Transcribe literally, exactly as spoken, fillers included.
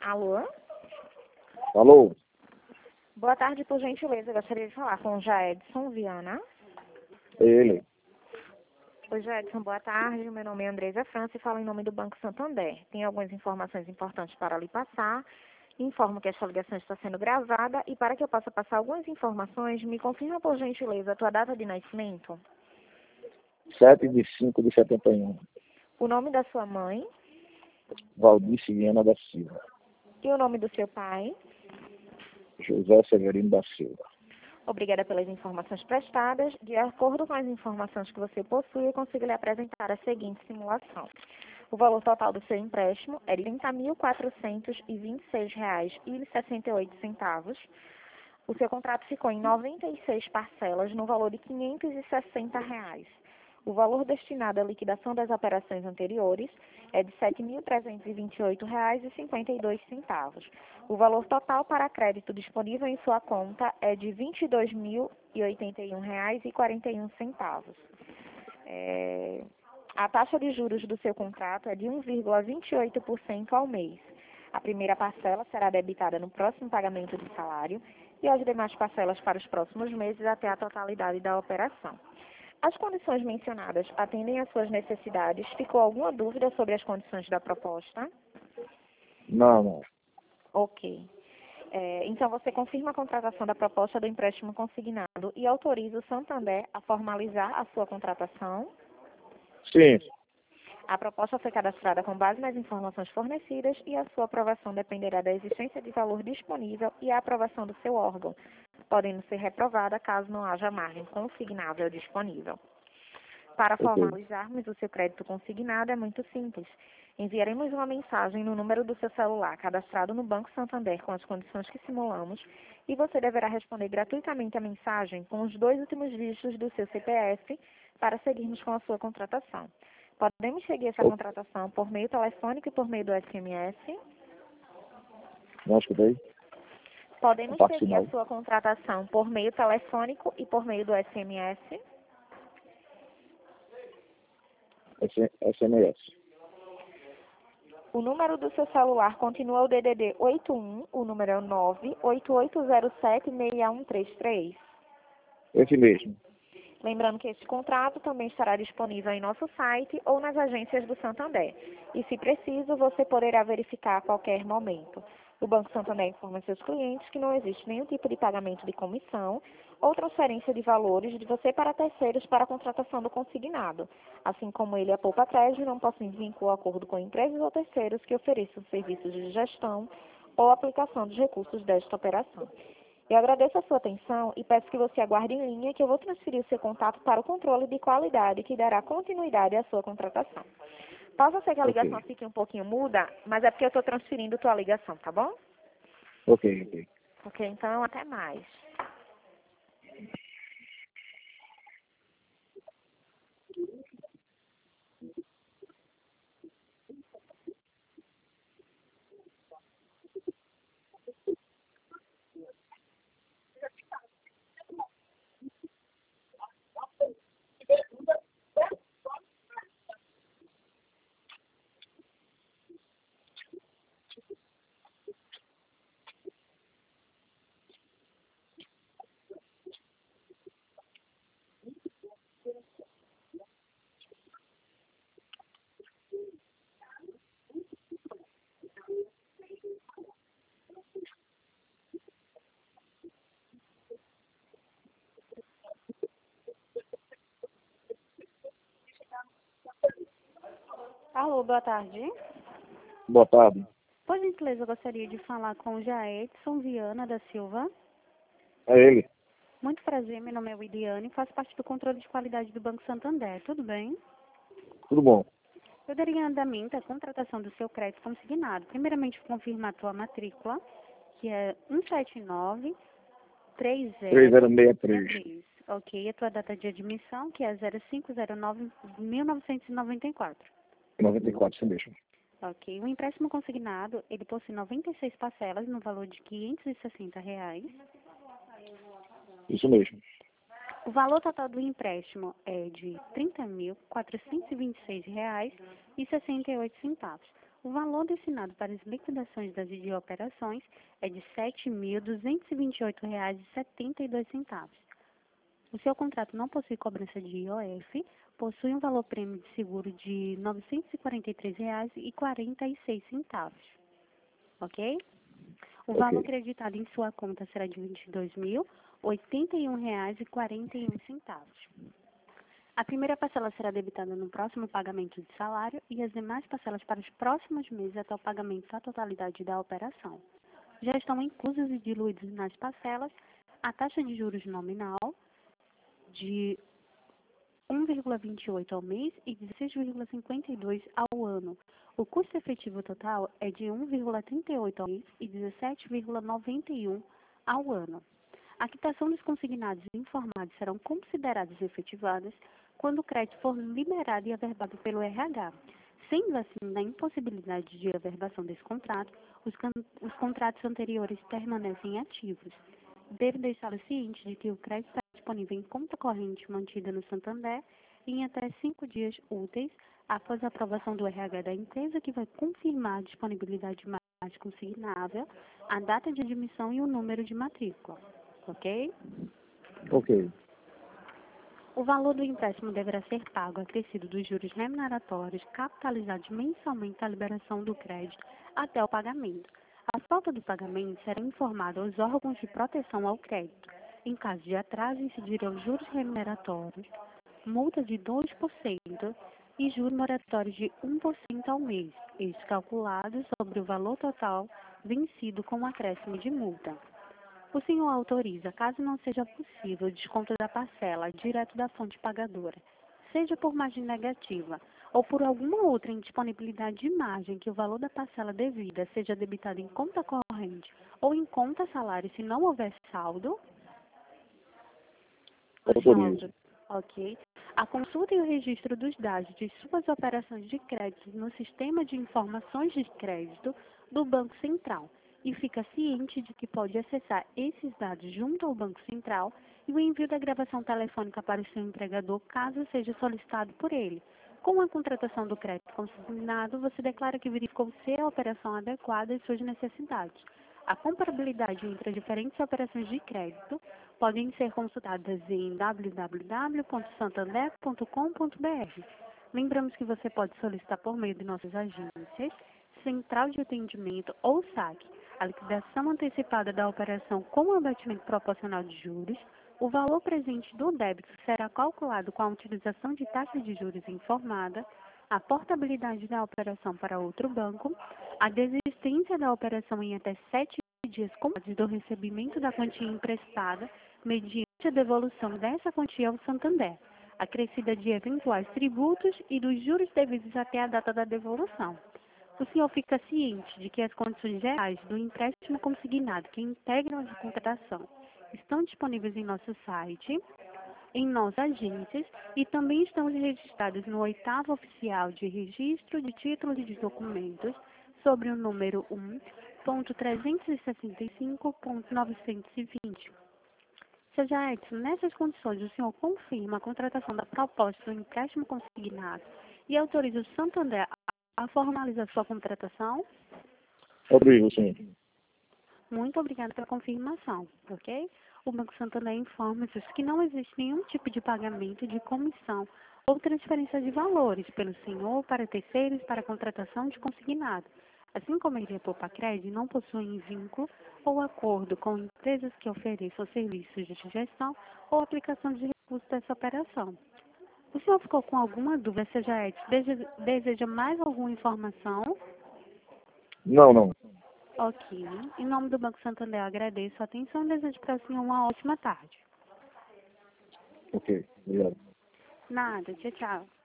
Alô? Alô? Boa tarde, por gentileza. Eu gostaria de falar com o Jaedson Viana. É ele. Oi, Jaedson, boa tarde. Meu nome é Andresa França e falo em nome do Banco Santander. Tenho algumas informações importantes para lhe passar. Informo que esta ligação está sendo gravada e para que eu possa passar algumas informações, me confirma, por gentileza, a tua data de nascimento, sete de cinco de setenta e um. o nome da sua mãe Valdice Viana da Silva. e o nome do seu pai. José Severino da Silva. Obrigada pelas informações prestadas. De acordo com as informações que você possui, eu consigo lhe apresentar a seguinte simulação. O valor total do seu empréstimo é de trinta mil quatrocentos e vinte e seis reais e sessenta e oito centavos. O seu contrato ficou em noventa e seis parcelas no valor de quinhentos e sessenta reais. O valor destinado à liquidação das operações anteriores é de sete mil trezentos e vinte e oito reais e cinquenta e dois centavos. O valor total para crédito disponível em sua conta é de vinte e dois mil e oitenta e um reais e quarenta e um centavos. É... A taxa de juros do seu contrato é de um vírgula vinte e oito por cento ao mês. A primeira parcela será debitada no próximo pagamento de salário e as demais parcelas para os próximos meses até a totalidade da operação. As condições mencionadas atendem às suas necessidades? Ficou alguma dúvida sobre as condições da proposta? Não, não. Ok. É, então, você confirma a contratação da proposta do empréstimo consignado e autoriza o Santander a formalizar a sua contratação? Sim. A proposta foi cadastrada com base nas informações fornecidas e a sua aprovação dependerá da existência de valor disponível e a aprovação do seu órgão, podendo ser reprovada caso não haja margem consignável disponível. Para Ok. formalizarmos o seu crédito consignado é muito simples. Enviaremos uma mensagem no número do seu celular cadastrado no Banco Santander com as condições que simulamos e você deverá responder gratuitamente a mensagem com os dois últimos dígitos do seu C P F para seguirmos com a sua contratação. Podemos seguir essa Ok. contratação por meio telefônico e por meio do S M S? Não escutei? Podemos Parte seguir a final. sua contratação por meio telefônico e por meio do S M S? S M S. O número do seu celular continua o D D D oito um, o número é o nove oito oito zero sete seis um três três. Esse mesmo. Lembrando que este contrato também estará disponível em nosso site ou nas agências do Santander. E, se preciso, você poderá verificar a qualquer momento. O Banco Santander informa seus clientes que não existe nenhum tipo de pagamento de comissão ou transferência de valores de você para terceiros para a contratação do consignado, assim como ele e a Poupa Crédito não possuem vínculo ou acordo com empresas ou terceiros que ofereçam serviços de gestão ou aplicação dos recursos desta operação. Eu agradeço a sua atenção e peço que você aguarde em linha que eu vou transferir o seu contato para o controle de qualidade que dará continuidade à sua contratação. Posso ser que a ligação Ok. fique um pouquinho muda, mas é porque eu estou transferindo tua ligação, tá bom? Ok, ok. Ok, então até mais. Alô, boa tarde. Boa tarde. Por gentileza, eu gostaria de falar com o Jaedson Viana da Silva. É ele. Muito prazer, meu nome é Widiane e faço parte do controle de qualidade do Banco Santander. Tudo bem? Tudo bom? Eu daria em andamento a contratação do seu crédito consignado. Primeiramente, confirmar a tua matrícula, que é um sete nove três três zero zero seis seis três. três. Ok, a tua data de admissão, que é zero cinco zero nove mil novecentos e noventa e quatro. noventa e quatro, isso mesmo. Ok, o empréstimo consignado, ele possui noventa e seis parcelas no valor de quinhentos e sessenta reais. Isso mesmo. O valor total do empréstimo é de trinta mil quatrocentos e vinte e seis reais e sessenta e oito centavos. O valor destinado para as liquidações das de operações é de sete mil duzentos e vinte e oito reais e setenta e dois centavos. O seu contrato não possui cobrança de I O F, possui um valor prêmio de seguro de novecentos e quarenta e três reais e quarenta e seis centavos. Ok? O valor Ok. acreditado em sua conta será de vinte e dois mil oitenta e um reais e quarenta e um centavos. A primeira parcela será debitada no próximo pagamento de salário e as demais parcelas para os próximos meses até o pagamento da totalidade da operação. Já estão inclusos e diluídos nas parcelas a taxa de juros nominal de um vírgula vinte e oito ao mês e dezesseis vírgula cinquenta e dois ao ano. O custo efetivo total é de um vírgula trinta e oito ao mês e dezessete vírgula noventa e um ao ano. A quitação dos consignados e informados serão consideradas efetivadas quando o crédito for liberado e averbado pelo R H. Sendo assim, na impossibilidade de averbação desse contrato, os, os contratos anteriores permanecem ativos. Deve deixá-lo ciente de que o crédito está disponível em conta corrente mantida no Santander em até cinco dias úteis após a aprovação do R H da empresa, que vai confirmar a disponibilidade mais consignável, a data de admissão e o número de matrícula. Ok? Ok. O valor do empréstimo deverá ser pago acrescido dos juros remuneratórios capitalizados mensalmente à liberação do crédito até o pagamento. A falta do pagamento será informada aos órgãos de proteção ao crédito. Em caso de atraso, incidirão juros remuneratórios, multa de dois por cento e juros moratórios de um por cento ao mês, estes calculados sobre o valor total vencido com o acréscimo de multa. O senhor autoriza, caso não seja possível, o desconto da parcela direto da fonte pagadora, seja por margem negativa ou por alguma outra indisponibilidade de margem que o valor da parcela devida seja debitado em conta corrente ou em conta salário se não houver saldo. O senhor Autorizo. Ok. A consulta e o registro dos dados de suas operações de crédito no Sistema de Informações de Crédito do Banco Central e fica ciente de que pode acessar esses dados junto ao Banco Central e o envio da gravação telefônica para o seu empregador caso seja solicitado por ele. Com a contratação do crédito consignado, você declara que verificou ser a operação adequada às suas necessidades. A comparabilidade entre as diferentes operações de crédito podem ser consultadas em w w w ponto santander ponto com ponto b r. Lembramos que você pode solicitar por meio de nossas agências, central de atendimento ou saque, a liquidação antecipada da operação com o abatimento proporcional de juros. O valor presente do débito será calculado com a utilização de taxa de juros informada, a portabilidade da operação para outro banco, a desistência da operação em até sete dias com do recebimento da quantia emprestada, mediante a devolução dessa quantia ao Santander, acrescida de eventuais tributos e dos juros devidos até a data da devolução. O senhor fica ciente de que as condições gerais do empréstimo consignado que integram a contratação estão disponíveis em nosso site, em nossas agências e também estão registrados no oitavo oficial de registro de títulos de documentos sobre o número um ponto trezentos e sessenta e cinco ponto novecentos e vinte. Seja Edson, nessas condições, o senhor confirma a contratação da proposta do empréstimo consignado e autoriza o Santander a formalizar sua contratação? Autorizo, sim. Muito obrigada pela confirmação, ok? O Banco Santander informa que não existe nenhum tipo de pagamento de comissão ou transferência de valores pelo senhor para terceiros para a contratação de consignado. Assim como a Poupacred não possuem vínculo ou acordo com empresas que ofereçam serviços de gestão ou aplicação de recursos dessa operação. O senhor ficou com alguma dúvida, seja Edson, deseja, deseja mais alguma informação? Não, não. Ok. Em nome do Banco Santander, eu agradeço a atenção e desejo para o senhor uma ótima tarde. Ok, obrigado. Nada. Tchau, tchau.